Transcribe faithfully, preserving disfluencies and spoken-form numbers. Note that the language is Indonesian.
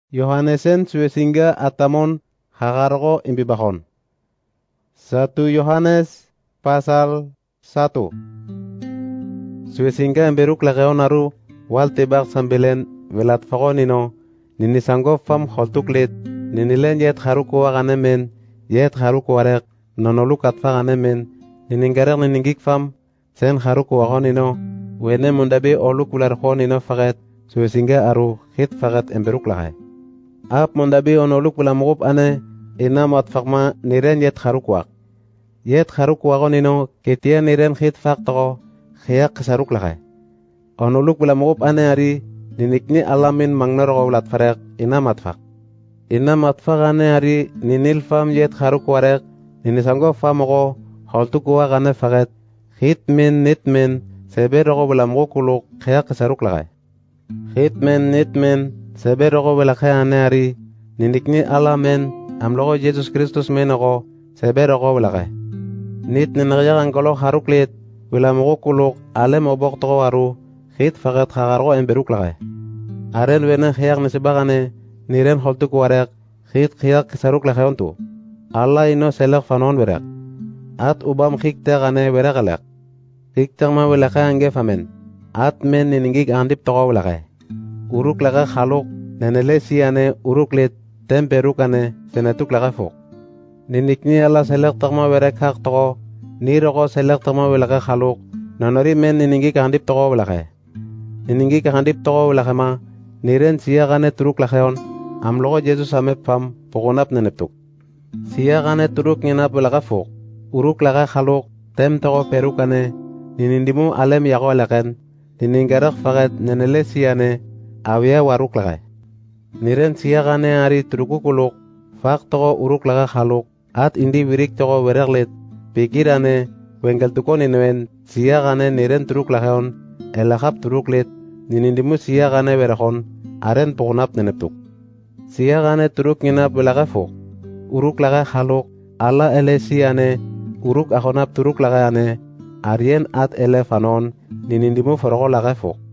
Yohanesen suesinga atamon hagargo imbibahon. Satu Yohanes pasal satu. Suesinga emberuk lageon aru waltebak sambelen velat fagonino ninisango fam holtuklet ninilen yet haruko aganemen yet haruko arek nonoluk atfaganemen niningarek niningik fam sen haruko agonino wene mundabe olukular honino faget suesinga aru hit faget emberuk lagay. Ap mundabe onoluk bulamugup ane inam atfagma niren yet harukwak. Yet haruk wagonino ketia niren hit faktogo khia kesaruk lagay. Onuluk bulamugup ane ari ninikni alamin mangnarogo ulat farek ina matfak. Ina matfak ane ari ninil fam yet haruk warek ninisango famogo holtuk wagane faget hit men nit men seberogo bulamugu kuluk khia kesaruk lagay. Hit men nit men seberogo bulakhe ane ari ninikni alamen amlogo Jesus Kristus menogo seberogo bulakay. Nit ninagyagan kolo haruklet wilamugu kuluk alem obok togo waru hit faget hagargo emberuk lagay. Aren wena khiyak nisibagane niren holtuk warek hit khiyak kisaruk lagayontu. Allah ino selek fanon berek. At ubam khik tegane berek alek. Khik tegma wilakay ange famen. At men niningik andip togo wilakay. Uruk lagay khaluk nenele siyane uruklet temperukane senetuk lagay fuk. Ninikni ala selek tegma berek hak togo nirogo selek tegma wilakay khaluk nanori men niningik andip togo wilakay. Niningik andip togo wilakay ma niren siyagane turuk lagayon amlogo Jesus amep fam pogonap neneptuk. Siyagane turuk nginap wilakay fuk. Uruk lagay khaluk tem togo perukane ninindimu alem yago alaken niningarak faget nenele siyane awiya waruk lagay. Niren siyagane ari turuku kuluk fak togo uruk lagay khaluk at indi wirik togo wereklet pikirane wengel tukon inwen siyagane niren turuk lagayon elakap turuklet ninindimu siyagane berekon aren pogonap neneptuk. Siyagane turuk nginap wilagay fuk. Uruk lagay khaluk ala ele siyane uruk akonap turuk lagayane arien at ele fanon ninindimu forogo lagay fuk.